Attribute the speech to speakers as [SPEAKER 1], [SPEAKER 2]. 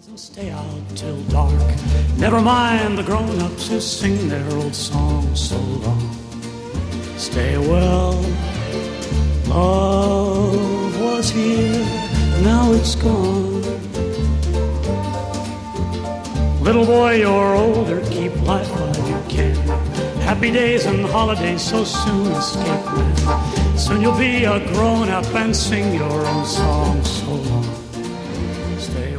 [SPEAKER 1] And stay out till dark. Never mind the grown-ups who sing their old songs so long. Stay well, love was here, now it's gone. Little boy, you're older, keep life while you can. Happy days and holidays so soon escape, man. Soon you'll be a grown-up and sing your own songs so long. Stay